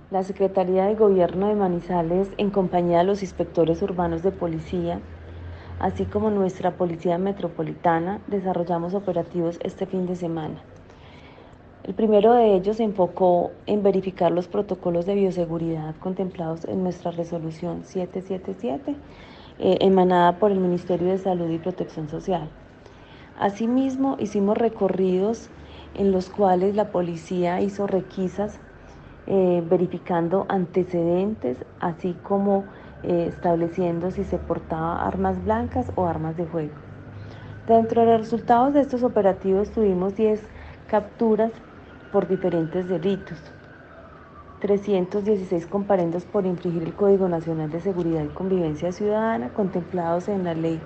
La Secretaría de Gobierno de Manizales, en compañía de los inspectores urbanos de policía, así como nuestra Policía Metropolitana, desarrollamos operativos este fin de semana. El primero de ellos se enfocó en verificar los protocolos de bioseguridad contemplados en nuestra resolución 777, emanada por el Ministerio de Salud y Protección Social. Asimismo, hicimos recorridos en los cuales la policía hizo requisas verificando antecedentes, así como estableciendo si se portaba armas blancas o armas de fuego. Dentro de los resultados de estos operativos tuvimos 10 capturas por diferentes delitos, 316 comparendos por infringir el Código Nacional de Seguridad y Convivencia Ciudadana contemplados en la Ley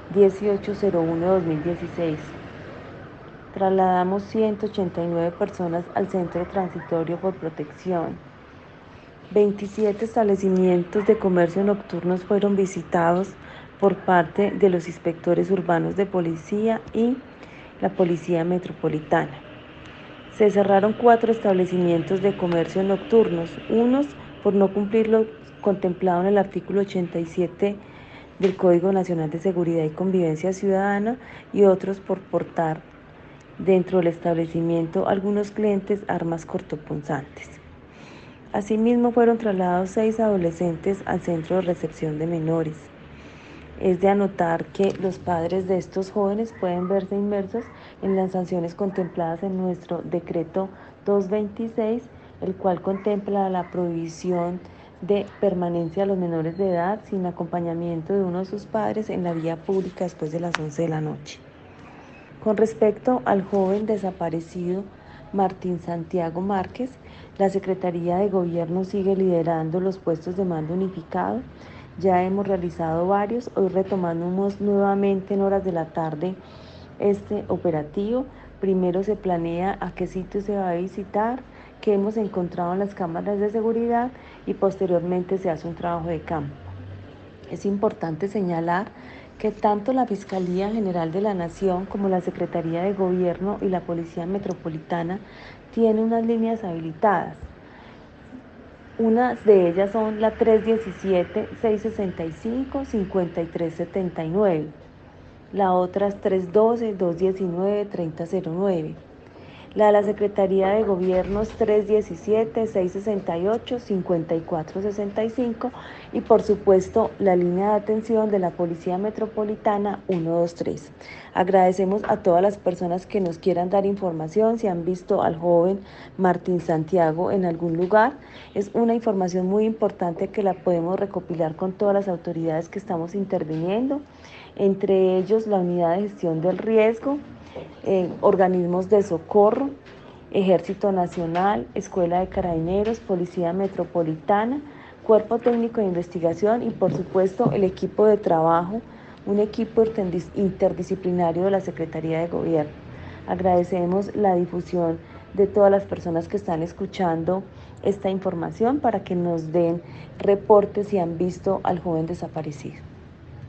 1801/2016. Trasladamos 189 personas al Centro Transitorio por Protección. 27 establecimientos de comercio nocturnos fueron visitados por parte de los inspectores urbanos de policía y la Policía Metropolitana. Se cerraron 4 establecimientos de comercio nocturnos, unos por no cumplir lo contemplado en el artículo 87 del Código Nacional de Seguridad y Convivencia Ciudadana y otros por portar dentro del establecimiento algunos clientes armas cortopunzantes. Asimismo, fueron trasladados 6 adolescentes al centro de recepción de menores. Es de anotar que los padres de estos jóvenes pueden verse inmersos en las sanciones contempladas en nuestro decreto 226, el cual contempla la prohibición de permanencia a los menores de edad sin acompañamiento de uno de sus padres en la vía pública después de las 11 de la noche. Con respecto al joven desaparecido Martín Santiago Márquez, la Secretaría de Gobierno sigue liderando los puestos de mando unificado. Ya hemos realizado varios, hoy retomamos nuevamente en horas de la tarde este operativo. Primero se planea a qué sitio se va a visitar, qué hemos encontrado en las cámaras de seguridad y posteriormente se hace un trabajo de campo. Es importante señalar que tanto la Fiscalía General de la Nación como la Secretaría de Gobierno y la Policía Metropolitana tienen unas líneas habilitadas. Unas de ellas son la 317-665-5379, la otra es 312-219-3009. La de la Secretaría de Gobiernos 317-668-5465 y por supuesto la línea de atención de la Policía Metropolitana 123. Agradecemos a todas las personas que nos quieran dar información, si han visto al joven Martín Santiago en algún lugar. Es una información muy importante que la podemos recopilar con todas las autoridades que estamos interviniendo, entre ellos la Unidad de Gestión del Riesgo, organismos de socorro, Ejército Nacional, Escuela de Carabineros, Policía Metropolitana, Cuerpo Técnico de Investigación y por supuesto el equipo de trabajo, un equipo interdisciplinario de la Secretaría de Gobierno. Agradecemos la difusión de todas las personas que están escuchando esta información para que nos den reportes si han visto al joven desaparecido.